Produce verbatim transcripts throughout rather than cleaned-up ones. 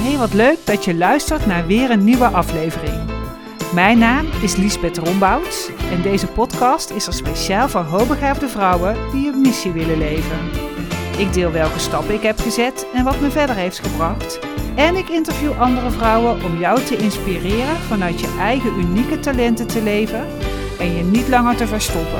Hey, wat leuk dat je luistert naar weer een nieuwe aflevering. Mijn naam is Liesbeth Rombouts en deze podcast is er speciaal voor hoogbegaafde vrouwen die een missie willen leven. Ik deel welke stappen ik heb gezet en wat me verder heeft gebracht. En ik interview andere vrouwen om jou te inspireren vanuit je eigen unieke talenten te leven en je niet langer te verstoppen.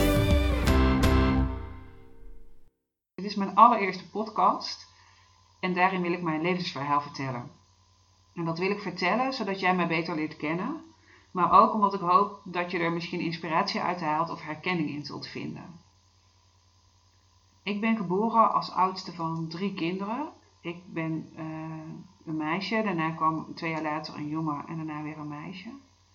Dit is mijn allereerste podcast en daarin wil ik mijn levensverhaal vertellen. En dat wil ik vertellen zodat jij mij beter leert kennen, maar ook omdat ik hoop dat je er misschien inspiratie uit haalt of herkenning in zult vinden. Ik ben geboren als oudste van drie kinderen. Ik ben uh, een meisje, daarna kwam twee jaar later een jongen en daarna weer een meisje.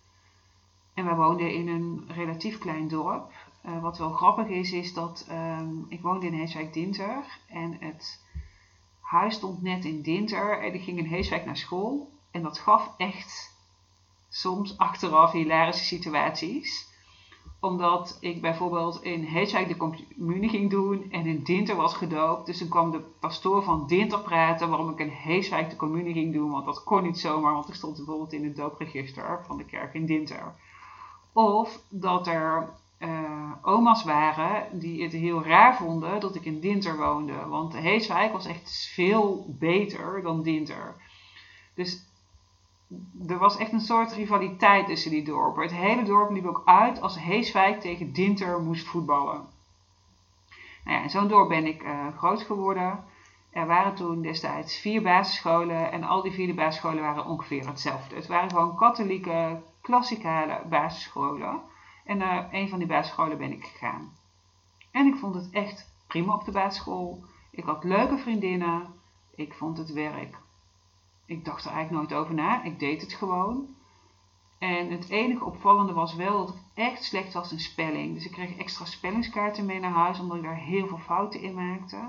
En wij woonden in een relatief klein dorp. Uh, wat wel grappig is, is dat um, ik woonde in Heeswijk-Dinter en het huis stond net in Dinter en ik ging in Heeswijk naar school. En dat gaf echt soms achteraf hilarische situaties. Omdat ik bijvoorbeeld in Heeswijk de communie ging doen en in Dinter was gedoopt. Dus toen kwam de pastoor van Dinter praten waarom ik in Heeswijk de communie ging doen. Want dat kon niet zomaar, want ik stond bijvoorbeeld in het doopregister van de kerk in Dinter. Of dat er uh, oma's waren die het heel raar vonden dat ik in Dinter woonde. Want Heeswijk was echt veel beter dan Dinter. Dus er was echt een soort rivaliteit tussen die dorpen. Het hele dorp liep ook uit als Heeswijk tegen Dinter moest voetballen. Nou ja, in zo'n dorp ben ik uh, groot geworden. Er waren toen destijds vier basisscholen en al die vier basisscholen waren ongeveer hetzelfde. Het waren gewoon katholieke, klassikale basisscholen. En naar uh, een van die basisscholen ben ik gegaan. En ik vond het echt prima op de basisschool. Ik had leuke vriendinnen. Ik vond het werk. Ik dacht er eigenlijk nooit over na. Ik deed het gewoon. En het enige opvallende was wel dat ik echt slecht was in spelling. Dus ik kreeg extra spellingskaarten mee naar huis, omdat ik daar heel veel fouten in maakte.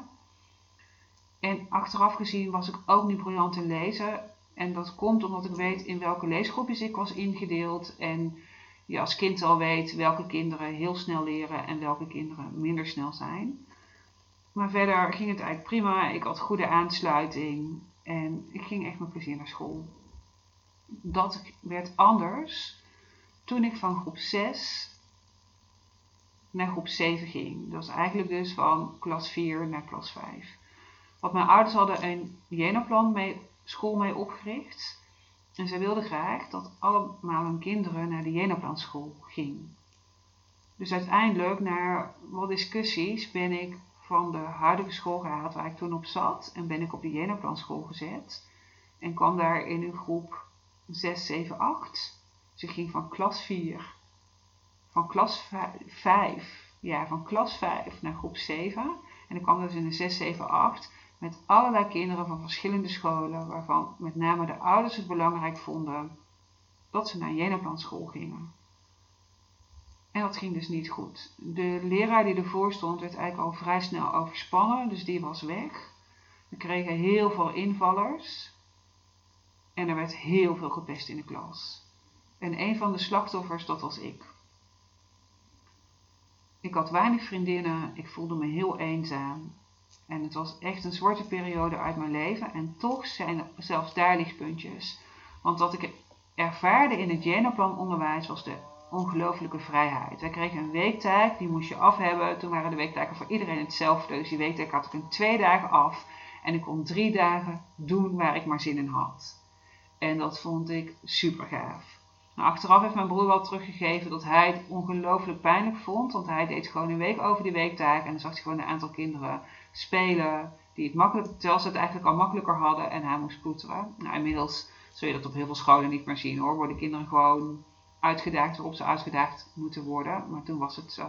En achteraf gezien was ik ook niet briljant in lezen. En dat komt omdat ik weet in welke leesgroepjes ik was ingedeeld. En je als kind al weet welke kinderen heel snel leren en welke kinderen minder snel zijn. Maar verder ging het eigenlijk prima. Ik had goede aansluiting. En ik ging echt met plezier naar school. Dat werd anders toen ik van groep zes naar groep zeven ging. Dat was eigenlijk dus van klas vier naar klas vijf. Want mijn ouders hadden een Jenaplan mee, school mee opgericht. En zij wilden graag dat allemaal hun kinderen naar de Jenaplan school gingen. Dus uiteindelijk, na wat discussies, ben ik van de huidige school gehaald waar ik toen op zat. En ben ik op de Jenaplan school gezet. En kwam daar in een groep zes, zeven, acht. Dus ik ging van klas vier, van klas vijf, ja, van klas vijf naar groep zeven. En ik kwam dus in de zes, zeven, acht met allerlei kinderen van verschillende scholen. Waarvan met name de ouders het belangrijk vonden dat ze naar een Jenaplan school gingen. En dat ging dus niet goed. De leraar die ervoor stond werd eigenlijk al vrij snel overspannen, dus die was weg. We kregen heel veel invallers en er werd heel veel gepest in de klas. En een van de slachtoffers, dat was ik. Ik had weinig vriendinnen, ik voelde me heel eenzaam. En het was echt een zwarte periode uit mijn leven en toch zijn er zelfs daar lichtpuntjes. Want wat ik ervaarde in het Jenaplan onderwijs was de ongelooflijke vrijheid. Wij kregen een weektaak, die moest je af hebben. Toen waren de weektaken voor iedereen hetzelfde. Dus die weektaak had ik in twee dagen af. En ik kon drie dagen doen waar ik maar zin in had. En dat vond ik super gaaf. Nou, achteraf heeft mijn broer wel teruggegeven dat hij het ongelooflijk pijnlijk vond. Want hij deed gewoon een week over die weektaak. En dan zag hij gewoon een aantal kinderen spelen. Die het makkelijk, terwijl ze het eigenlijk al makkelijker hadden. En hij moest ploeteren. Nou, inmiddels zul je dat op heel veel scholen niet meer zien hoor. Worden kinderen gewoon uitgedaagd waarop ze uitgedaagd moeten worden. Maar toen was het zo.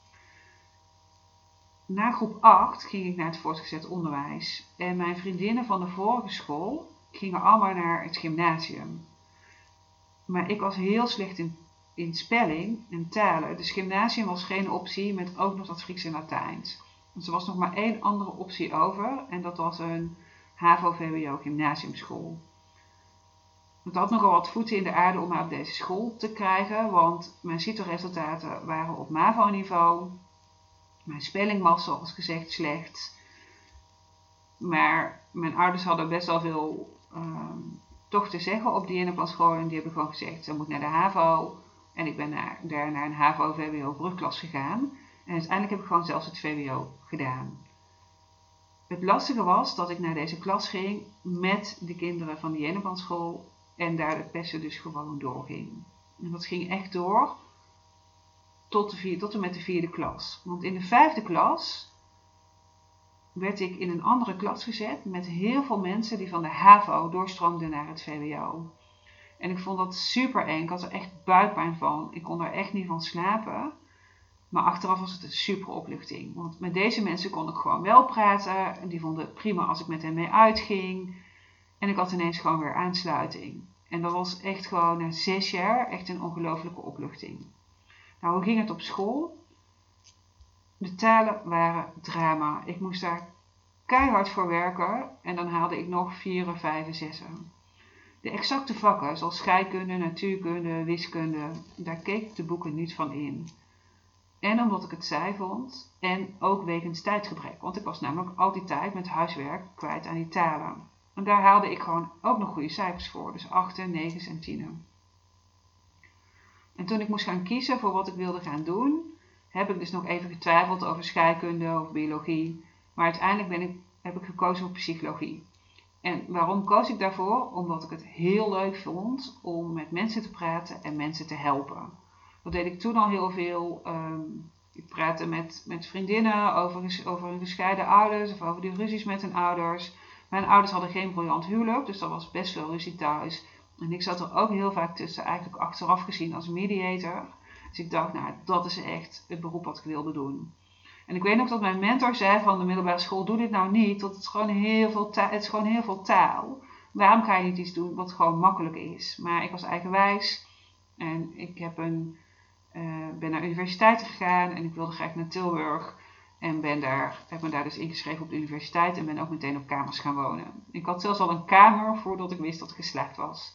Na groep acht ging ik naar het voortgezet onderwijs. En mijn vriendinnen van de vorige school gingen allemaal naar het gymnasium. Maar ik was heel slecht in, in spelling en talen. Dus gymnasium was geen optie met ook nog dat Grieks en Latijns. Dus er was nog maar één andere optie over. En dat was een HAVO-V W O gymnasiumschool. Ik had nogal wat voeten in de aarde om mij op deze school te krijgen. Want mijn CITO-resultaten waren op MAVO-niveau. Mijn spelling was zoals gezegd slecht. Maar mijn ouders hadden best wel veel um, toch te zeggen op die Jenneplanschool. En die hebben gewoon gezegd, ze moet naar de HAVO. En ik ben naar, daar naar een HAVO-V W O-brugklas gegaan. En uiteindelijk heb ik gewoon zelfs het V W O gedaan. Het lastige was dat ik naar deze klas ging met de kinderen van de Jenneplanschool. En daar de pesten dus gewoon doorging. En dat ging echt door tot, de vier, tot en met de vierde klas. Want in de vijfde klas werd ik in een andere klas gezet met heel veel mensen die van de HAVO doorstroomden naar het V W O. En ik vond dat super eng. Ik had er echt buikpijn van. Ik kon er echt niet van slapen. Maar achteraf was het een super opluchting. Want met deze mensen kon ik gewoon wel praten. Die vonden het prima als ik met hen mee uitging. En ik had ineens gewoon weer aansluiting. En dat was echt gewoon na zes jaar echt een ongelofelijke opluchting. Nou, hoe ging het op school? De talen waren drama. Ik moest daar keihard voor werken. En dan haalde ik nog vieren, vijven, zessen. De exacte vakken, zoals scheikunde, natuurkunde, wiskunde, daar keek ik de boeken niet van in. En omdat ik het saai vond. En ook wegens tijdgebrek. Want ik was namelijk al die tijd met huiswerk kwijt aan die talen. En daar haalde ik gewoon ook nog goede cijfers voor. Dus achten, negens en tienen. En toen ik moest gaan kiezen voor wat ik wilde gaan doen, heb ik dus nog even getwijfeld over scheikunde of biologie. Maar uiteindelijk ben ik, heb ik gekozen voor psychologie. En waarom koos ik daarvoor? Omdat ik het heel leuk vond om met mensen te praten en mensen te helpen. Dat deed ik toen al heel veel. Um, ik praatte met, met vriendinnen over, over hun gescheiden ouders of over die ruzies met hun ouders. Mijn ouders hadden geen briljant huwelijk, dus er was best veel ruzie thuis. En ik zat er ook heel vaak tussen, eigenlijk achteraf gezien als mediator. Dus ik dacht, nou, dat is echt het beroep wat ik wilde doen. En ik weet nog dat mijn mentor zei van de middelbare school, doe dit nou niet, want het is gewoon heel veel taal. Het is gewoon heel veel taal. Waarom ga je niet iets doen wat gewoon makkelijk is? Maar ik was eigenwijs en ik heb een, uh, ben naar universiteiten gegaan en ik wilde graag naar Tilburg. En ben daar, heb me daar dus ingeschreven op de universiteit en ben ook meteen op kamers gaan wonen. Ik had zelfs al een kamer voordat ik wist dat ik geslaagd was.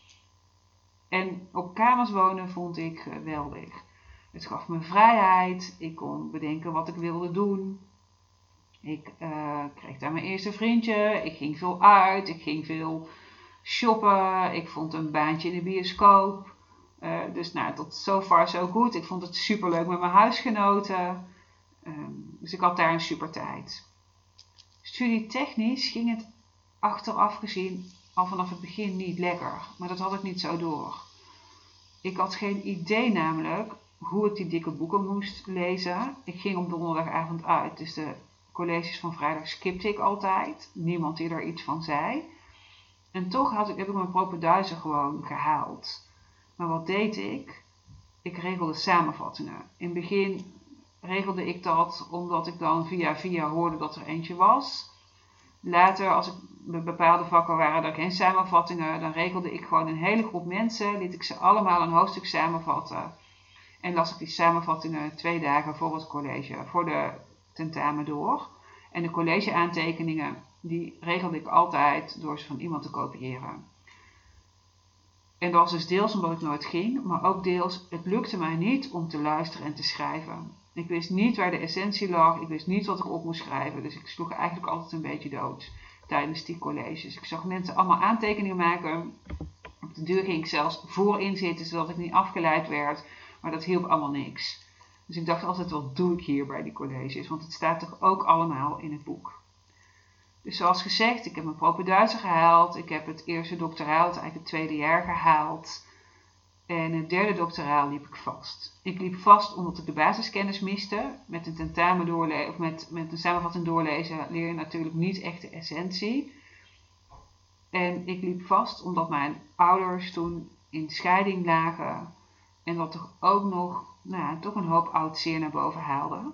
En op kamers wonen vond ik geweldig. Het gaf me vrijheid. Ik kon bedenken wat ik wilde doen. Ik uh, kreeg daar mijn eerste vriendje. Ik ging veel uit. Ik ging veel shoppen. Ik vond een baantje in de bioscoop. Uh, dus nou, tot so far so good. Ik vond het superleuk met mijn huisgenoten. Um, dus ik had daar een super tijd. Studietechnisch ging het achteraf gezien al vanaf het begin niet lekker. Maar dat had ik niet zo door. Ik had geen idee namelijk hoe ik die dikke boeken moest lezen. Ik ging op donderdagavond uit. Dus de colleges van vrijdag skipte ik altijd. Niemand die er iets van zei. En toch had ik, heb ik mijn propenduizen gewoon gehaald. Maar wat deed ik? Ik regelde samenvattingen. In het begin regelde ik dat omdat ik dan via via hoorde dat er eentje was. Later, als ik bij bepaalde vakken waren er geen samenvattingen, dan regelde ik gewoon een hele groep mensen, liet ik ze allemaal een hoofdstuk samenvatten. En las ik die samenvattingen twee dagen voor het college, voor de tentamen door. En de collegeaantekeningen, die regelde ik altijd door ze van iemand te kopiëren. En dat was dus deels omdat ik nooit ging, maar ook deels, het lukte mij niet om te luisteren en te schrijven. Ik wist niet waar de essentie lag, ik wist niet wat ik op moest schrijven, dus ik sloeg eigenlijk altijd een beetje dood tijdens die colleges. Ik zag mensen allemaal aantekeningen maken. Op de duur ging ik zelfs voorin zitten, zodat ik niet afgeleid werd, maar dat hielp allemaal niks. Dus ik dacht altijd, wat doe ik hier bij die colleges, want het staat toch ook allemaal in het boek. Dus zoals gezegd, ik heb mijn propenduizen gehaald, ik heb het eerste doctoraal, eigenlijk het tweede jaar gehaald. En het derde doctoraal liep ik vast. Ik liep vast omdat ik de basiskennis miste. Met een tentamen doorlezen of met, met een samenvatting doorlezen leer je natuurlijk niet echt de essentie. En ik liep vast omdat mijn ouders toen in scheiding lagen. En dat toch ook nog nou, toch een hoop oud zeer naar boven haalde.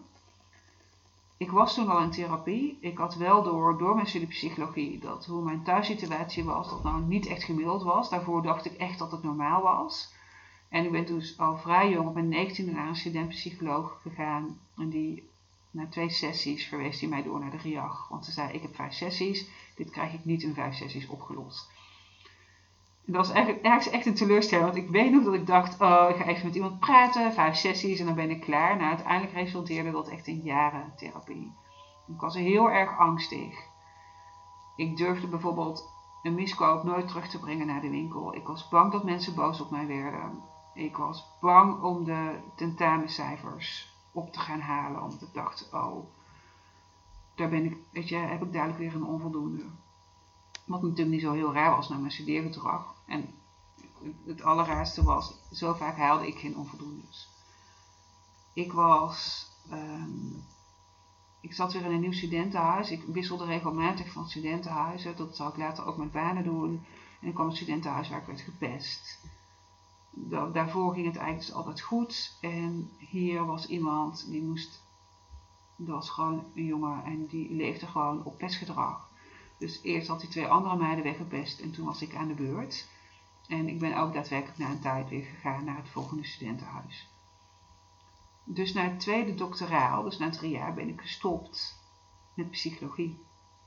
Ik was toen al in therapie. Ik had wel door, door mijn studie psychologie dat hoe mijn thuissituatie was, dat nou niet echt gemiddeld was. Daarvoor dacht ik echt dat het normaal was. En ik ben dus al vrij jong op mijn negentiende naar een studentpsycholoog gegaan. En die, na twee sessies verwees hij mij door naar de R I A G. Want ze zei, ik heb vijf sessies, dit krijg ik niet in vijf sessies opgelost. En dat was eigenlijk, eigenlijk echt een teleurstelling. Want ik weet nog dat ik dacht, oh, ik ga even met iemand praten, vijf sessies en dan ben ik klaar. Nou, uiteindelijk resulteerde dat echt in jaren therapie. Ik was heel erg angstig. Ik durfde bijvoorbeeld een miskoop nooit terug te brengen naar de winkel. Ik was bang dat mensen boos op mij werden. Ik was bang om de tentamencijfers op te gaan halen. Omdat ik dacht, oh, daar ben ik, weet je, heb ik dadelijk weer een onvoldoende. Wat natuurlijk niet zo heel raar was naar mijn studeergedrag. En het allerraarste was, zo vaak haalde ik geen onvoldoendes. Ik was, um, ik zat weer in een nieuw studentenhuis. Ik wisselde regelmatig van studentenhuizen. Dat zou ik later ook met banen doen. En ik kwam in het studentenhuis waar ik werd gepest. Da- daarvoor ging het eigenlijk dus altijd goed. En hier was iemand die moest, dat was gewoon een jongen en die leefde gewoon op pestgedrag. Dus eerst had hij twee andere meiden weggepest en toen was ik aan de beurt. En ik ben ook daadwerkelijk na een tijd weer gegaan naar het volgende studentenhuis. Dus na het tweede doctoraal, dus na drie jaar, ben ik gestopt met psychologie.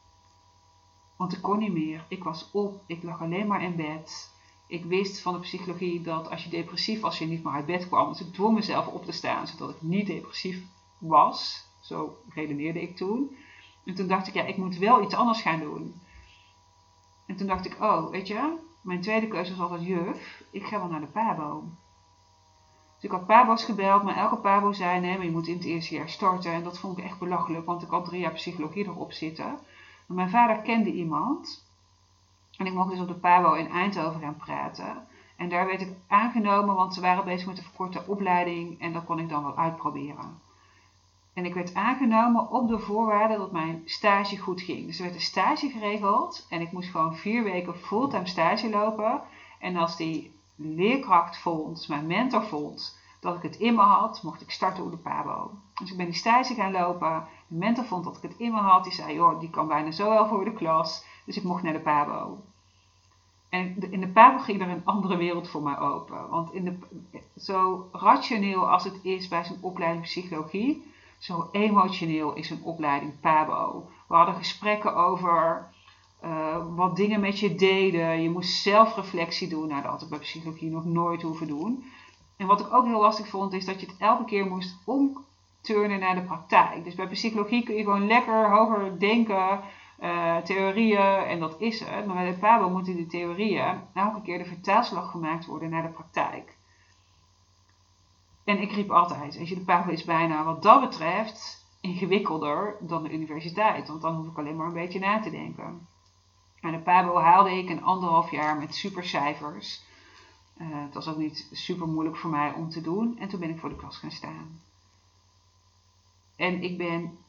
Want ik kon niet meer. Ik was op, ik lag alleen maar in bed. Ik wist van de psychologie dat als je depressief was, je niet meer uit bed kwam. Dus ik dwong mezelf op te staan, zodat ik niet depressief was. Zo redeneerde ik toen. En toen dacht ik, ja, ik moet wel iets anders gaan doen. En toen dacht ik, oh, weet je, mijn tweede keuze was altijd juf. Ik ga wel naar de pabo. Dus ik had pabo's gebeld, maar elke pabo zei, nee, maar je moet in het eerste jaar starten. En dat vond ik echt belachelijk, want ik had drie jaar psychologie erop zitten. Maar mijn vader kende iemand. En ik mocht dus op de pabo in Eindhoven gaan praten. En daar werd ik aangenomen, want ze waren bezig met een verkorte opleiding. En dat kon ik dan wel uitproberen. En ik werd aangenomen op de voorwaarde dat mijn stage goed ging. Dus er werd een stage geregeld. En ik moest gewoon vier weken fulltime stage lopen. En als die leerkracht vond, dus mijn mentor vond, dat ik het in me had, mocht ik starten op de pabo. Dus ik ben die stage gaan lopen. De mentor vond dat ik het in me had. Die zei, joh, die kan bijna zo wel voor de klas. Dus ik mocht naar de pabo. En in de pabo ging er een andere wereld voor mij open. Want in de, zo rationeel als het is bij zo'n opleiding psychologie, zo emotioneel is een opleiding pabo. We hadden gesprekken over uh, wat dingen met je deden. Je moest zelfreflectie doen. Nou, dat had ik bij psychologie nog nooit hoeven doen. En wat ik ook heel lastig vond, is dat je het elke keer moest omturnen naar de praktijk. Dus bij psychologie kun je gewoon lekker hoger denken, uh, theorieën, en dat is het. Maar bij de pabo moeten die theorieën elke keer de vertaalslag gemaakt worden naar de praktijk. En ik riep altijd, weet je, de pabo is bijna wat dat betreft ingewikkelder dan de universiteit. Want dan hoef ik alleen maar een beetje na te denken. En de pabo haalde ik een anderhalf jaar met supercijfers. Uh, het was ook niet super moeilijk voor mij om te doen. En toen ben ik voor de klas gaan staan. En ik ben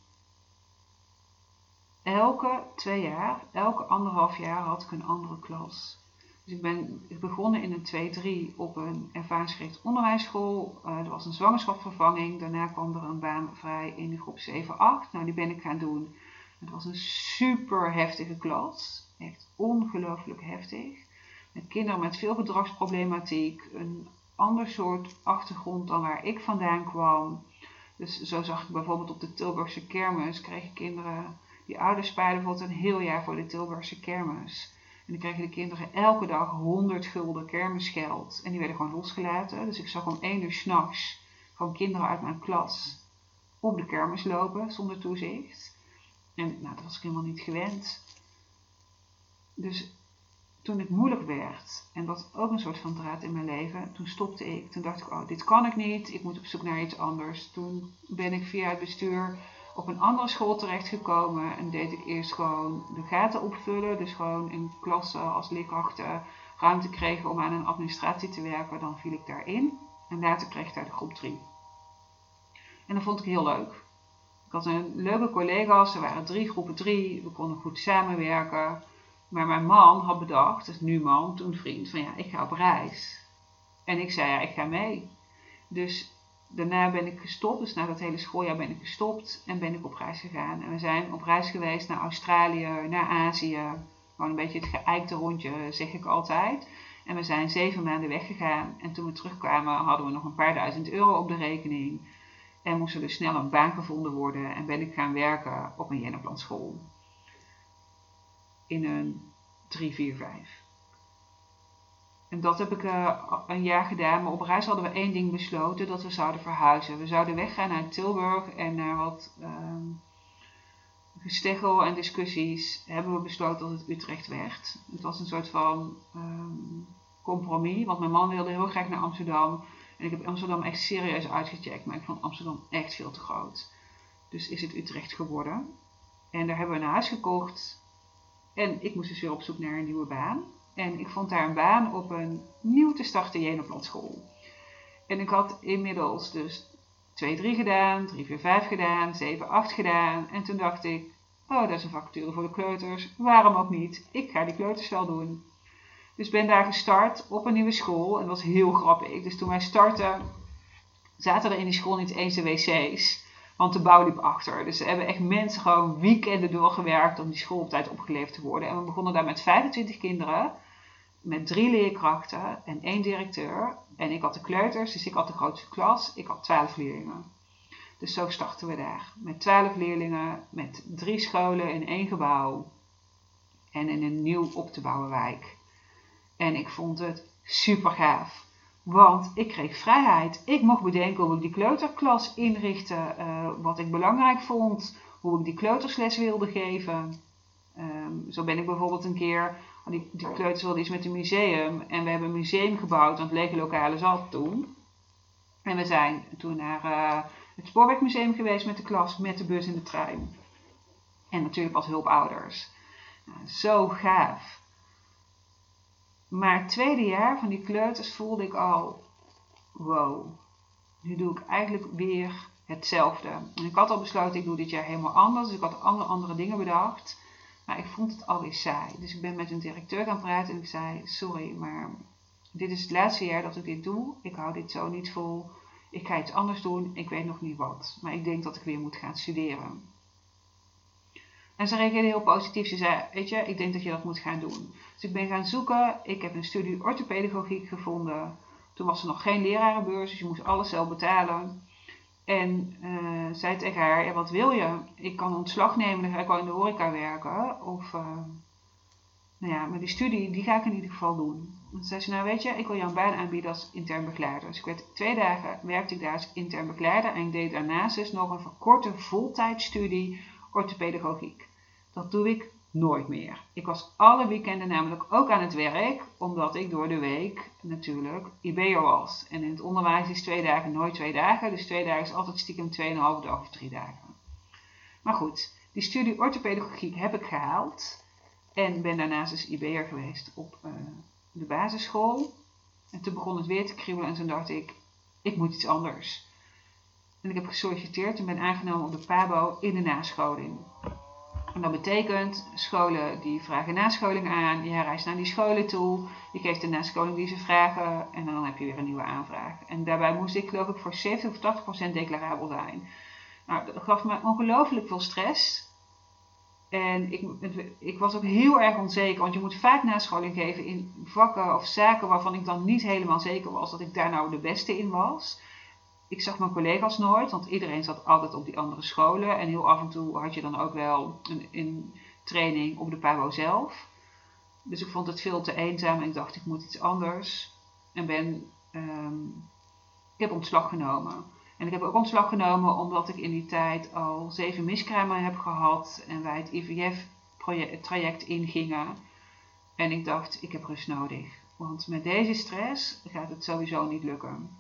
elke twee jaar, elke anderhalf jaar had ik een andere klas. Dus ik ben begonnen in een twee drie op een ervaringsgericht onderwijsschool. Uh, er was een zwangerschapsvervanging. Daarna kwam er een baan vrij in de groep zeven acht. Nou, die ben ik gaan doen. Het was een super heftige klas. Echt ongelooflijk heftig. Met kinderen met veel gedragsproblematiek. Een ander soort achtergrond dan waar ik vandaan kwam. Dus zo zag ik bijvoorbeeld op de Tilburgse kermis. Kregen kinderen, die ouders spaarden bijvoorbeeld een heel jaar voor de Tilburgse kermis. En dan kregen de kinderen elke dag honderd gulden kermisgeld. En die werden gewoon losgelaten. Dus ik zag om één uur 's nachts gewoon kinderen uit mijn klas op de kermis lopen zonder toezicht. En nou, dat was ik helemaal niet gewend. Dus toen het moeilijk werd, en dat ook een soort van draad in mijn leven, toen stopte ik. Toen dacht ik, oh, dit kan ik niet. Ik moet op zoek naar iets anders. Toen ben ik via het bestuur op een andere school terechtgekomen en deed ik eerst gewoon de gaten opvullen. Dus gewoon in klassen als leerkrachten ruimte kregen om aan een administratie te werken. Dan viel ik daarin. En later kreeg ik daar de groep drie. En dat vond ik heel leuk. Ik had een leuke collega's. Er waren drie groepen drie. We konden goed samenwerken. Maar mijn man had bedacht, dus nu man, toen vriend, van ja, ik ga op reis. En ik zei, ja, ik ga mee. Dus daarna ben ik gestopt, dus na dat hele schooljaar ben ik gestopt en ben ik op reis gegaan. En we zijn op reis geweest naar Australië, naar Azië. Gewoon een beetje het geëikte rondje, zeg ik altijd. En we zijn zeven maanden weggegaan. En toen we terugkwamen hadden we nog een paar duizend euro op de rekening. En moest er dus snel een baan gevonden worden. En ben ik gaan werken op een Jenaplan-school. In een drie vier vijf. En dat heb ik uh, een jaar gedaan. Maar op reis hadden we één ding besloten. Dat we zouden verhuizen. We zouden weggaan naar Tilburg. En naar wat uh, gesteggel en discussies hebben we besloten dat het Utrecht werd. Het was een soort van um, compromis, want mijn man wilde heel graag naar Amsterdam. En ik heb Amsterdam echt serieus uitgecheckt, maar ik vond Amsterdam echt veel te groot. Dus is het Utrecht geworden. En daar hebben we een huis gekocht. En ik moest dus weer op zoek naar een nieuwe baan. En ik vond daar een baan op een nieuw te starten Jenaplan-school. En ik had inmiddels dus twee drie gedaan, drie vier vijf gedaan, zeven acht gedaan. En toen dacht ik, oh, dat is een vacature voor de kleuters. Waarom ook niet? Ik ga die kleuters wel doen. Dus ben daar gestart op een nieuwe school. En dat was heel grappig. Dus toen wij startten, zaten er in die school niet eens de wc's. Want de bouw liep achter. Dus er hebben echt mensen gewoon weekenden doorgewerkt om die school op tijd opgeleverd te worden. En we begonnen daar met vijfentwintig kinderen. Met drie leerkrachten en één directeur. En ik had de kleuters, dus ik had de grootste klas. Ik had twaalf leerlingen. Dus zo startten we daar. Met twaalf leerlingen, met drie scholen in één gebouw. En in een nieuw op te bouwen wijk. En ik vond het super gaaf. Want ik kreeg vrijheid. Ik mocht bedenken hoe ik die kleuterklas inrichtte. Uh, wat ik belangrijk vond. Hoe ik die kleutersles wilde geven. Um, zo ben ik bijvoorbeeld een keer... Die, die kleuters wilden iets met een museum. En we hebben een museum gebouwd. Want lege lokalen zat toen. En we zijn toen naar uh, het Spoorwegmuseum geweest met de klas. Met de bus en de trein. En natuurlijk als hulpouders. Nou, zo gaaf. Maar het tweede jaar van die kleuters voelde ik al, wow, nu doe ik eigenlijk weer hetzelfde. En ik had al besloten, ik doe dit jaar helemaal anders. Dus ik had andere, andere dingen bedacht. Maar ik vond het alweer saai. Dus ik ben met een directeur gaan praten en ik zei, sorry, maar dit is het laatste jaar dat ik dit doe. Ik hou dit zo niet vol. Ik ga iets anders doen. Ik weet nog niet wat. Maar ik denk dat ik weer moet gaan studeren. En ze reageerde heel positief. Ze zei, weet je, ik denk dat je dat moet gaan doen. Dus ik ben gaan zoeken. Ik heb een studie orthopedagogiek gevonden. Toen was er nog geen lerarenbeurs, dus je moest alles zelf betalen. En uh, zei tegen haar, ja, wat wil je? Ik kan ontslag nemen, dan ga ik wel in de horeca werken. Of, uh, nou ja, maar die studie, die ga ik in ieder geval doen. En toen zei ze, nou weet je, ik wil jou een baan aanbieden als intern begeleider. Dus ik werd, twee dagen werkte ik daar als intern begeleider. En ik deed daarnaast dus nog een verkorte voltijdstudie orthopedagogiek. Dat doe ik nooit meer. Ik was alle weekenden namelijk ook aan het werk, omdat ik door de week natuurlijk I B'er was. En in het onderwijs is twee dagen nooit twee dagen, dus twee dagen is altijd stiekem tweeënhalve dag of drie dagen. Maar goed, die studie orthopedagogiek heb ik gehaald en ben daarnaast dus I B'er geweest op uh, de basisschool. En toen begon het weer te kriebelen en toen dacht ik, ik moet iets anders. En ik heb gesolliciteerd en ben aangenomen op de PABO in de nascholing. En dat betekent, scholen die vragen nascholing aan, je reist naar die scholen toe, je geeft de nascholing die ze vragen en dan heb je weer een nieuwe aanvraag. En daarbij moest ik geloof ik voor zeventig of tachtig procent declarabel zijn. Nou, dat gaf me ongelooflijk veel stress. En ik, ik was ook heel erg onzeker, want je moet vaak nascholing geven in vakken of zaken waarvan ik dan niet helemaal zeker was dat ik daar nou de beste in was. Ik zag mijn collega's nooit, want iedereen zat altijd op die andere scholen. En heel af en toe had je dan ook wel een, een training op de PABO zelf. Dus ik vond het veel te eenzaam en ik dacht ik moet iets anders. En ben, um, ik heb ontslag genomen. En ik heb ook ontslag genomen omdat ik in die tijd al zeven miskramen heb gehad. En wij het I V F-traject ingingen. En ik dacht ik heb rust nodig. Want met deze stress gaat het sowieso niet lukken.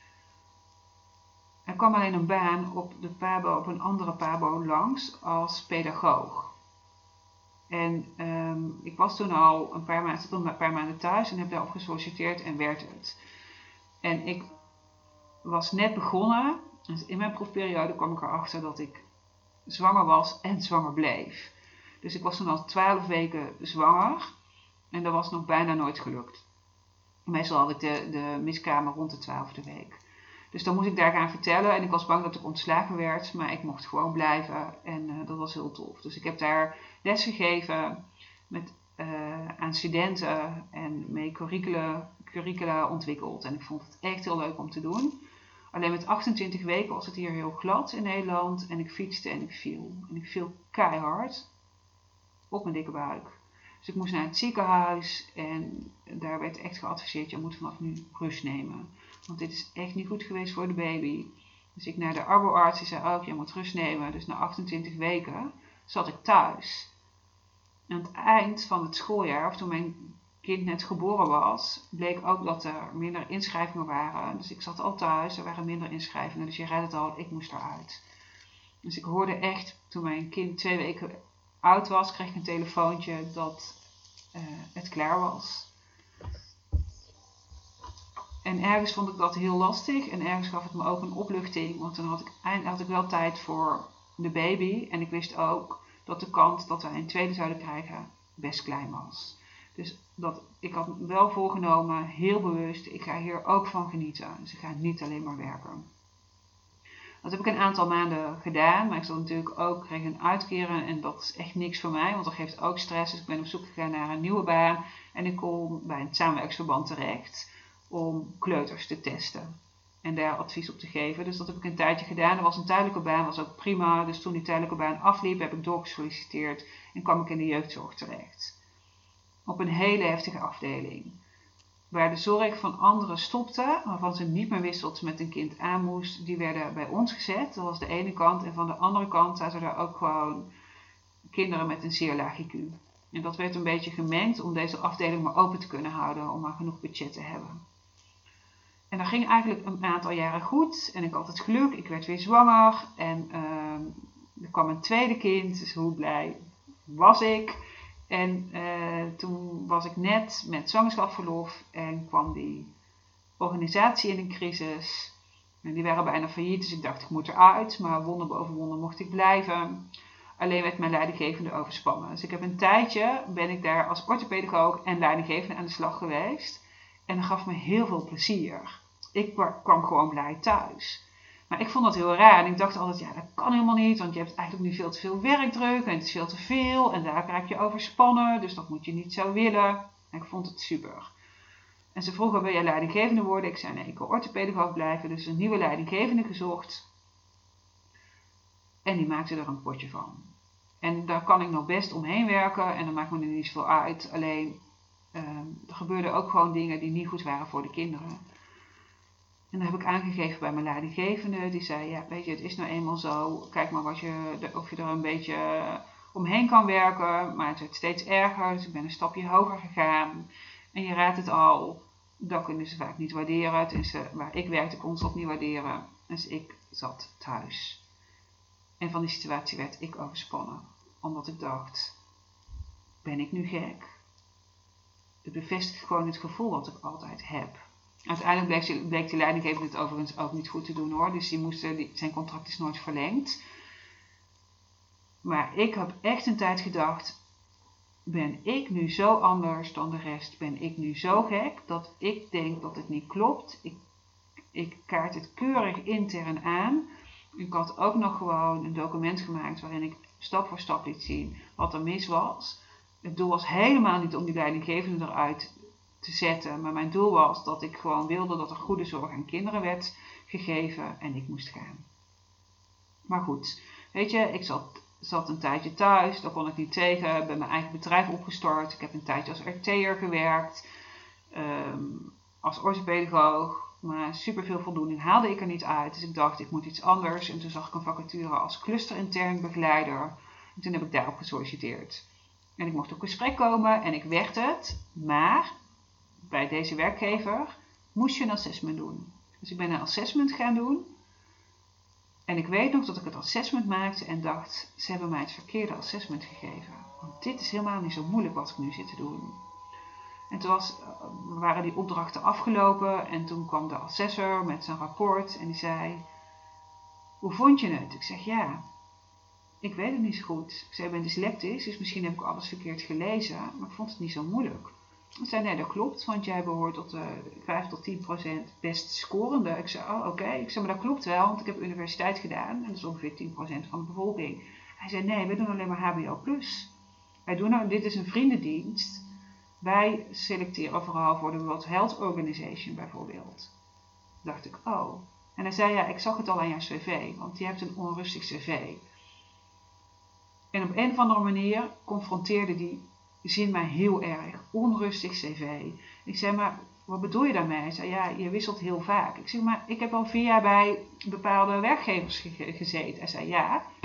Er kwam alleen een baan op de PABO, op een andere PABO langs als pedagoog. En um, ik was toen al een paar maanden, toen een paar maanden thuis en heb daarop gesolliciteerd en werd het. En ik was net begonnen. Dus in mijn proefperiode kwam ik erachter dat ik zwanger was en zwanger bleef. Dus ik was toen al twaalf weken zwanger en dat was nog bijna nooit gelukt. Meestal had ik de, de miskamer rond de twaalfde week. Dus dan moest ik daar gaan vertellen en ik was bang dat ik ontslagen werd, maar ik mocht gewoon blijven en uh, dat was heel tof. Dus ik heb daar les gegeven met, uh, aan studenten en mee curricula, curricula ontwikkeld. En ik vond het echt heel leuk om te doen. Alleen met achtentwintig weken was het hier heel glad in Nederland en ik fietste en ik viel. En ik viel keihard op mijn dikke buik. Dus ik moest naar het ziekenhuis en daar werd echt geadviseerd, je moet vanaf nu rust nemen. Want dit is echt niet goed geweest voor de baby. Dus ik naar de arboarts, die zei ook, je moet rust nemen. Dus na achtentwintig weken zat ik thuis. Aan het eind van het schooljaar, of toen mijn kind net geboren was, bleek ook dat er minder inschrijvingen waren. Dus ik zat al thuis, er waren minder inschrijvingen. Dus je raadt het al, ik moest eruit. Dus ik hoorde echt, toen mijn kind twee weken oud was, kreeg ik een telefoontje dat uh, het klaar was. En ergens vond ik dat heel lastig en ergens gaf het me ook een opluchting. Want dan had ik, had ik wel tijd voor de baby. En ik wist ook dat de kans dat wij een tweede zouden krijgen best klein was. Dus dat, ik had wel voorgenomen, heel bewust, ik ga hier ook van genieten. Dus ik ga niet alleen maar werken. Dat heb ik een aantal maanden gedaan, maar ik zat natuurlijk ook, kreeg een uitkeren en dat is echt niks voor mij, want dat geeft ook stress. Dus ik ben op zoek gegaan naar een nieuwe baan en ik kom bij een samenwerksverband terecht om kleuters te testen en daar advies op te geven. Dus dat heb ik een tijdje gedaan. Dat was een tijdelijke baan, was ook prima. Dus toen die tijdelijke baan afliep, heb ik doorgesolliciteerd en kwam ik in de jeugdzorg terecht. Op een hele heftige afdeling. Waar de zorg van anderen stopte, waarvan ze niet meer wisten wat ze met een kind aan moest, die werden bij ons gezet. Dat was de ene kant. En van de andere kant zaten er ook gewoon kinderen met een zeer laag I Q. En dat werd een beetje gemengd om deze afdeling maar open te kunnen houden, om maar genoeg budget te hebben. En dat ging eigenlijk een aantal jaren goed. En ik had het geluk, ik werd weer zwanger. En uh, er kwam een tweede kind, dus hoe blij was ik. En uh, toen was ik net met zwangerschapsverlof en kwam die organisatie in een crisis. En die waren bijna failliet, dus ik dacht ik moet eruit. Maar wonder boven wonder mocht ik blijven. Alleen werd mijn leidinggevende overspannen. Dus ik heb een tijdje, ben ik daar als orthopedagoog en leidinggevende aan de slag geweest. En dat gaf me heel veel plezier. Ik kwam gewoon blij thuis. Maar ik vond dat heel raar en ik dacht altijd, ja dat kan helemaal niet, want je hebt eigenlijk nu veel te veel werkdruk en het is veel te veel en daar raak je overspannen, dus dat moet je niet zo willen. En ik vond het super. En ze vroegen, wil jij leidinggevende worden? Ik zei nee, ik wil orthopedagoog blijven, dus een nieuwe leidinggevende gezocht. En die maakte er een potje van. En daar kan ik nog best omheen werken en dat maakt me er niet zoveel uit. Alleen, uh, er gebeurden ook gewoon dingen die niet goed waren voor de kinderen. En dat heb ik aangegeven bij mijn leidinggevende. Die zei, ja weet je, het is nou eenmaal zo. Kijk maar wat je, of je er een beetje omheen kan werken. Maar het werd steeds erger. Dus ik ben een stapje hoger gegaan. En je raadt het al. Dat kunnen ze vaak niet waarderen. Tenminste, waar ik werkte kon ze dat niet waarderen. Dus ik zat thuis. En van die situatie werd ik overspannen. Omdat ik dacht, ben ik nu gek? Het bevestigt gewoon het gevoel wat ik altijd heb. Uiteindelijk bleek, die, bleek die leidinggevende het overigens ook niet goed te doen hoor. Dus die moest, die, zijn contract is nooit verlengd. Maar ik heb echt een tijd gedacht, ben ik nu zo anders dan de rest? Ben ik nu zo gek dat ik denk dat het niet klopt? Ik, ik kaart het keurig intern aan. Ik had ook nog gewoon een document gemaakt waarin ik stap voor stap liet zien wat er mis was. Het doel was helemaal niet om die leidinggevende eruit te zetten. Maar mijn doel was dat ik gewoon wilde dat er goede zorg aan kinderen werd gegeven en ik moest gaan. Maar goed, weet je, ik zat, zat een tijdje thuis, daar kon ik niet tegen. Ik ben mijn eigen bedrijf opgestart. Ik heb een tijdje als R T'er gewerkt, um, als orthopedagoog. Maar superveel voldoening haalde ik er niet uit. Dus ik dacht, ik moet iets anders. En toen zag ik een vacature als clusterintern begeleider. En toen heb ik daarop gesolliciteerd. En ik mocht op gesprek komen en ik werd het. Maar bij deze werkgever moest je een assessment doen. Dus ik ben een assessment gaan doen. En ik weet nog dat ik het assessment maakte en dacht, ze hebben mij het verkeerde assessment gegeven. Want dit is helemaal niet zo moeilijk wat ik nu zit te doen. En toen was, waren die opdrachten afgelopen en toen kwam de assessor met zijn rapport en die zei, hoe vond je het? Ik zeg, ja, ik weet het niet zo goed. Ik zei, ik ben dyslectisch, dus misschien heb ik alles verkeerd gelezen, maar ik vond het niet zo moeilijk. Hij zei, nee, dat klopt, want jij behoort tot de vijf tot tien procent best scorende. Ik zei, oh, oké. Okay. Ik zei, maar dat klopt wel, want ik heb universiteit gedaan en dat is ongeveer tien procent van de bevolking. Hij zei, nee, we doen alleen maar H B O plus. Wij doen nou, dit is een vriendendienst. Wij selecteren vooral voor de World Health Organization bijvoorbeeld. Dacht ik, oh. En hij zei, ja, ik zag het al aan jouw cv, want je hebt een onrustig cv. En op een of andere manier confronteerde die zin mij heel erg. Onrustig cv. Ik zei, maar wat bedoel je daarmee? Hij zei, ja, je wisselt heel vaak. Ik zeg, maar ik heb al vier jaar bij bepaalde werkgevers ge- gezeten. Hij zei, ja,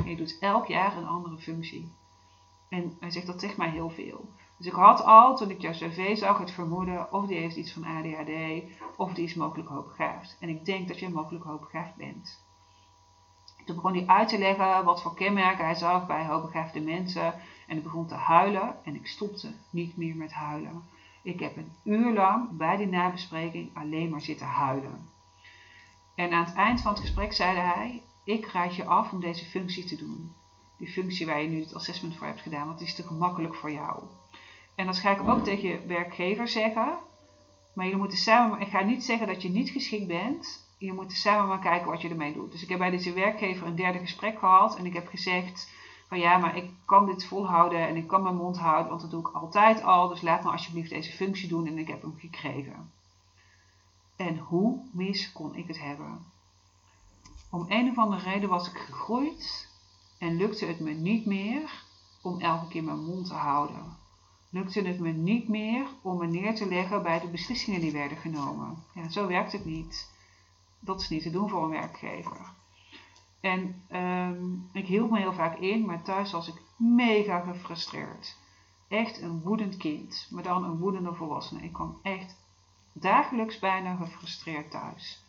en je doet elk jaar een andere functie. En hij zegt, dat zegt mij heel veel. Dus ik had al, toen ik jouw cv zag, het vermoeden of die heeft iets van A D H D of die is mogelijk hoogbegaafd. En ik denk dat je mogelijk hoogbegaafd bent. Toen begon hij uit te leggen wat voor kenmerken hij zag bij hoogbegaafde mensen. En ik begon te huilen en ik stopte niet meer met huilen. Ik heb een uur lang bij die nabespreking alleen maar zitten huilen. En aan het eind van het gesprek zei hij, ik raad je af om deze functie te doen. Die functie waar je nu het assessment voor hebt gedaan, want die is te gemakkelijk voor jou. En dat ga ik ook tegen je werkgever zeggen. Maar jullie moeten samen, ik ga niet zeggen dat je niet geschikt bent. Je moet samen maar kijken wat je ermee doet. Dus ik heb bij deze werkgever een derde gesprek gehad. En ik heb gezegd van ja, maar ik kan dit volhouden en ik kan mijn mond houden. Want dat doe ik altijd al. Dus laat me alsjeblieft deze functie doen en ik heb hem gekregen. En hoe mis kon ik het hebben? Om een of andere reden was ik gegroeid. En lukte het me niet meer om elke keer mijn mond te houden. Lukte het me niet meer om me neer te leggen bij de beslissingen die werden genomen. Ja, zo werkt het niet. Dat is niet te doen voor een werkgever. En um, ik hield me heel vaak in, maar thuis was ik mega gefrustreerd. Echt een woedend kind, maar dan een woedende volwassene. Ik kwam echt dagelijks bijna gefrustreerd thuis.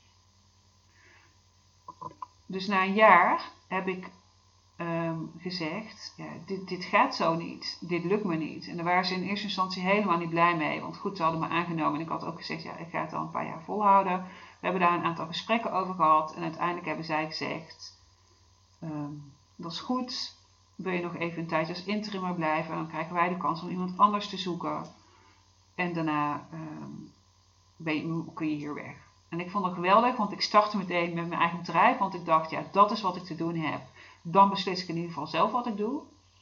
Dus na een jaar heb ik um, gezegd, ja, dit, dit gaat zo niet, dit lukt me niet. En daar waren ze in eerste instantie helemaal niet blij mee, want goed, ze hadden me aangenomen en ik had ook gezegd, ja, ik ga het al een paar jaar volhouden. We hebben daar een aantal gesprekken over gehad en uiteindelijk hebben zij gezegd, um, dat is goed, wil je nog even een tijdje als interimmer blijven, dan krijgen wij de kans om iemand anders te zoeken. En daarna um, ben je, kun je hier weg. En ik vond het geweldig, want ik startte meteen met mijn eigen bedrijf, want ik dacht, ja, dat is wat ik te doen heb. Dan beslis ik in ieder geval zelf wat ik doe.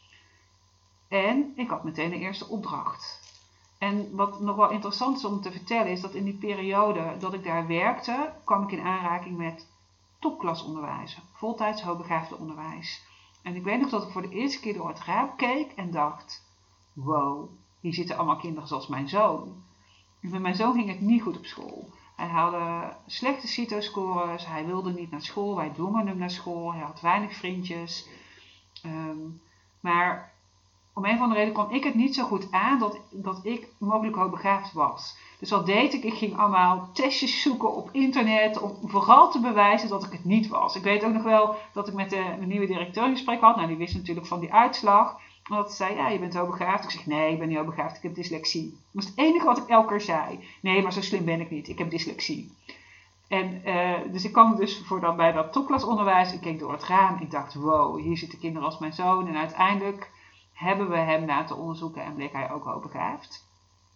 En ik had meteen de eerste opdracht. En wat nog wel interessant is om te vertellen, is dat in die periode dat ik daar werkte, kwam ik in aanraking met topklasonderwijs, voltijds hoogbegaafde onderwijs. En ik weet nog dat ik voor de eerste keer door het raam keek en dacht, wow, hier zitten allemaal kinderen zoals mijn zoon. En met mijn zoon ging het niet goed op school. Hij haalde slechte CITO-scores, hij wilde niet naar school, wij dwongen hem naar school, hij had weinig vriendjes. Um, maar om een of andere reden kwam ik het niet zo goed aan dat, dat ik mogelijk hoogbegaafd was. Dus wat deed ik? Ik ging allemaal testjes zoeken op internet om vooral te bewijzen dat ik het niet was. Ik weet ook nog wel dat ik met de, de nieuwe directeur een gesprek had. Nou, die wist natuurlijk van die uitslag. En dat zei, ja, je bent hoogbegaafd. Ik zeg, nee, ik ben niet hoogbegaafd, ik heb dyslexie. Dat was het enige wat ik elke keer zei. Nee, maar zo slim ben ik niet, ik heb dyslexie. En uh, dus ik kwam dus voor dan bij dat topklasonderwijs. Ik keek door het raam. Ik dacht, wow, hier zitten kinderen als mijn zoon. En uiteindelijk hebben we hem laten onderzoeken en bleek hij ook hoogbegaafd.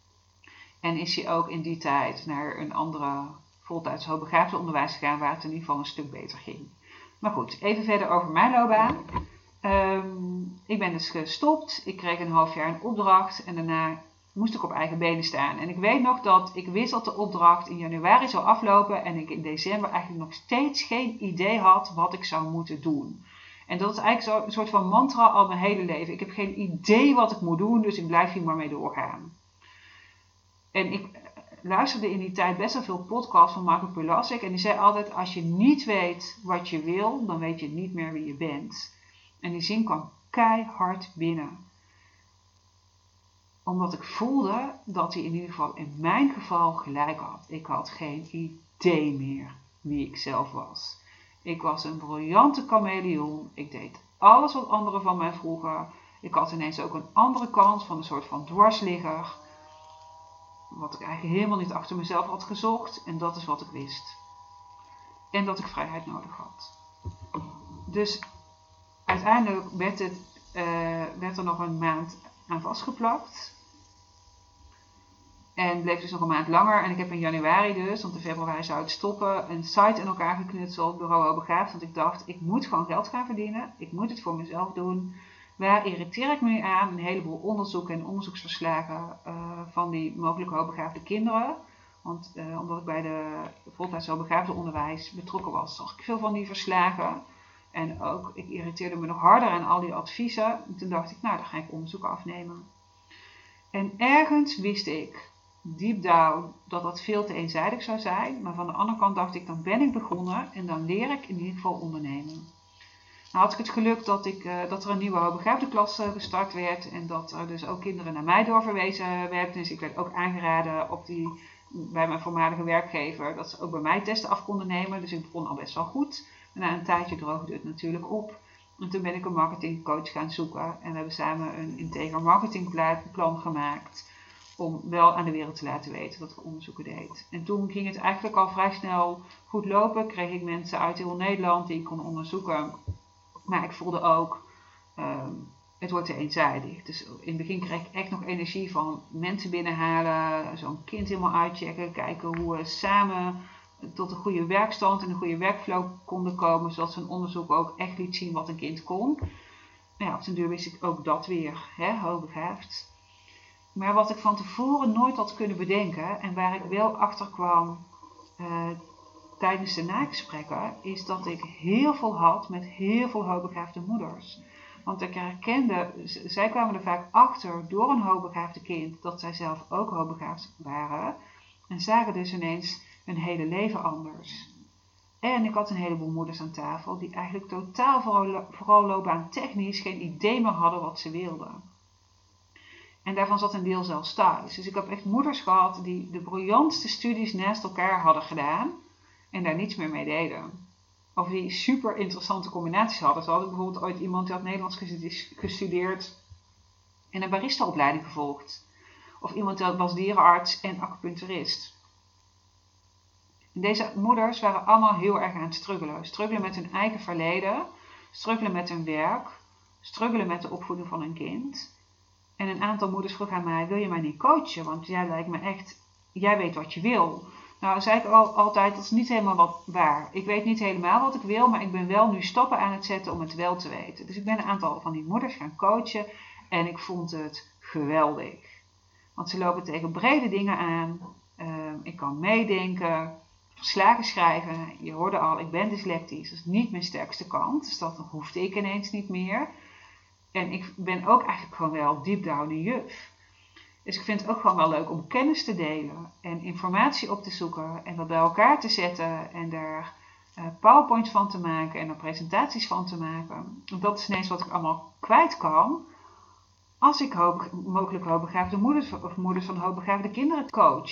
En is hij ook in die tijd naar een andere voltijds hoogbegaafde onderwijs gegaan waar het in ieder geval een stuk beter ging. Maar goed, even verder over mijn loopbaan. Um, ik ben dus gestopt. Ik kreeg een half jaar een opdracht en daarna moest ik op eigen benen staan. En ik weet nog dat ik wist dat de opdracht in januari zou aflopen en ik in december eigenlijk nog steeds geen idee had wat ik zou moeten doen. En dat is eigenlijk zo, een soort van mantra al mijn hele leven. Ik heb geen idee wat ik moet doen, dus ik blijf hier maar mee doorgaan. En ik luisterde in die tijd best wel veel podcasts van Marco Pilasek. En die zei altijd, als je niet weet wat je wil, dan weet je niet meer wie je bent. En die zin kwam keihard binnen. Omdat ik voelde dat hij in ieder geval in mijn geval gelijk had. Ik had geen idee meer wie ik zelf was. Ik was een briljante chameleon. Ik deed alles wat anderen van mij vroegen. Ik had ineens ook een andere kant van een soort van dwarsligger. Wat ik eigenlijk helemaal niet achter mezelf had gezocht. En dat is wat ik wist. En dat ik vrijheid nodig had. Dus uiteindelijk werd, het, uh, werd er nog een maand aan vastgeplakt. En bleef dus nog een maand langer. En ik heb in januari dus, want in februari zou het stoppen, een site in elkaar geknutseld, Bureau Hoogbegaafd. Want ik dacht, ik moet gewoon geld gaan verdienen. Ik moet het voor mezelf doen. Waar irriteer ik me nu aan? Een heleboel onderzoeken en onderzoeksverslagen uh, van die mogelijk hoogbegaafde kinderen. Want uh, omdat ik bij de voltijds hoogbegaafde onderwijs betrokken was, zag ik veel van die verslagen. En ook, ik irriteerde me nog harder aan al die adviezen. En toen dacht ik, nou, dan ga ik onderzoeken afnemen. En ergens wist ik, deep down, dat dat veel te eenzijdig zou zijn. Maar van de andere kant dacht ik, dan ben ik begonnen en dan leer ik in ieder geval ondernemen. had ik het geluk dat, ik, uh, dat er een nieuwe hoogbegaafde klas uh, gestart werd. En dat er dus ook kinderen naar mij doorverwezen werden. Dus ik werd ook aangeraden op die, bij mijn voormalige werkgever dat ze ook bij mij testen af konden nemen. Dus ik begon al best wel goed. En na een tijdje droogde het natuurlijk op. En toen ben ik een marketingcoach gaan zoeken. En we hebben samen een integer marketingplan gemaakt. Om wel aan de wereld te laten weten dat ik onderzoeken deed. En toen ging het eigenlijk al vrij snel goed lopen. Kreeg ik mensen uit heel Nederland die ik kon onderzoeken. Maar ik voelde ook, um, het wordt te eenzijdig. Dus in het begin kreeg ik echt nog energie van mensen binnenhalen. Zo'n kind helemaal uitchecken. Kijken hoe we samen tot een goede werkstand en een goede workflow konden komen. Zodat zo'n onderzoek ook echt liet zien wat een kind kon. Nou ja, op den duur wist ik ook dat weer, hè, hoogbegaafd. Maar wat ik van tevoren nooit had kunnen bedenken en waar ik wel achter kwam uh, tijdens de nagesprekken, is dat ik heel veel had met heel veel hoogbegaafde moeders. Want ik herkende, zij kwamen er vaak achter door een hoogbegaafde kind dat zij zelf ook hoogbegaafd waren. En zagen dus ineens hun hele leven anders. En ik had een heleboel moeders aan tafel die eigenlijk totaal vooral, vooral loopbaantechnisch geen idee meer hadden wat ze wilden. En daarvan zat een deel zelfs thuis. Dus ik heb echt moeders gehad die de briljantste studies naast elkaar hadden gedaan en daar niets meer mee deden. Of die super interessante combinaties hadden. Zo had ik bijvoorbeeld ooit iemand die had Nederlands gestudeerd en een baristaopleiding gevolgd. Of iemand die was dierenarts en acupuncturist. En deze moeders waren allemaal heel erg aan het struggelen. Struggelen met hun eigen verleden, struggelen met hun werk, struggelen met de opvoeding van hun kind. En een aantal moeders vroeg aan mij, wil je mij niet coachen? Want jij lijkt me echt, jij weet wat je wil. Nou, zei ik al, altijd, dat is niet helemaal wat waar. Ik weet niet helemaal wat ik wil, maar ik ben wel nu stappen aan het zetten om het wel te weten. Dus ik ben een aantal van die moeders gaan coachen en ik vond het geweldig. Want ze lopen tegen brede dingen aan. Uh, ik kan meedenken, verslagen schrijven. Je hoorde al, ik ben dyslectisch, dat is niet mijn sterkste kant. Dus dat hoefde ik ineens niet meer. En ik ben ook eigenlijk gewoon wel deep down een juf. Dus ik vind het ook gewoon wel leuk om kennis te delen en informatie op te zoeken en dat bij elkaar te zetten en daar uh, powerpoints van te maken en er presentaties van te maken. Dat is ineens wat ik allemaal kwijt kan als ik hoog, mogelijk hoogbegaafde moeders of moeders van hoogbegaafde kinderen coach.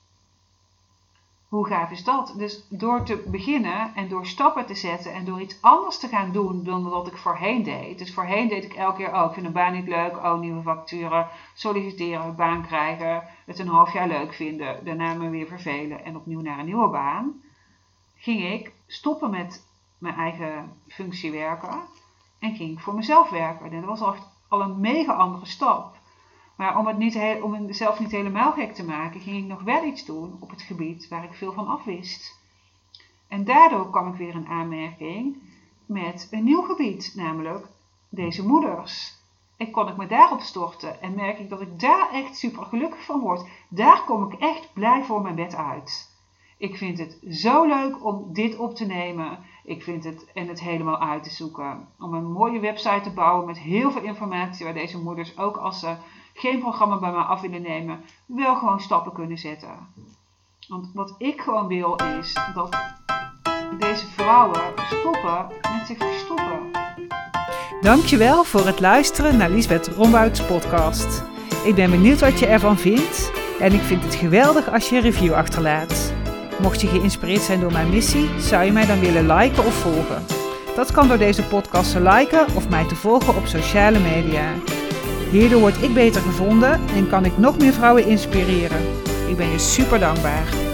Hoe gaaf is dat? Dus door te beginnen en door stappen te zetten en door iets anders te gaan doen dan wat ik voorheen deed. Dus voorheen deed ik elke keer, oh ik vind een baan niet leuk, oh nieuwe facturen, solliciteren, baan krijgen, het een half jaar leuk vinden, daarna me weer vervelen en opnieuw naar een nieuwe baan. Ging ik stoppen met mijn eigen functie werken en ging ik voor mezelf werken. En dat was al, echt al een mega andere stap. Maar om, het niet he- om mezelf niet helemaal gek te maken, ging ik nog wel iets doen op het gebied waar ik veel van af wist. En daardoor kwam ik weer in aanmerking met een nieuw gebied, namelijk deze moeders. En kon ik me daarop storten en merk ik dat ik daar echt super gelukkig van word. Daar kom ik echt blij voor mijn bed uit. Ik vind het zo leuk om dit op te nemen. Ik vind het en het helemaal uit te zoeken. Om een mooie website te bouwen met heel veel informatie waar deze moeders, ook als ze geen programma bij mij af willen nemen, wel gewoon stappen kunnen zetten. Want wat ik gewoon wil is dat deze vrouwen stoppen met zich verstoppen. Dankjewel voor het luisteren naar Liesbeth Rombouts podcast. Ik ben benieuwd wat je ervan vindt en ik vind het geweldig als je een review achterlaat. Mocht je geïnspireerd zijn door mijn missie, zou je mij dan willen liken of volgen. Dat kan door deze podcast te liken of mij te volgen op sociale media. Hierdoor word ik beter gevonden en kan ik nog meer vrouwen inspireren. Ik ben je super dankbaar.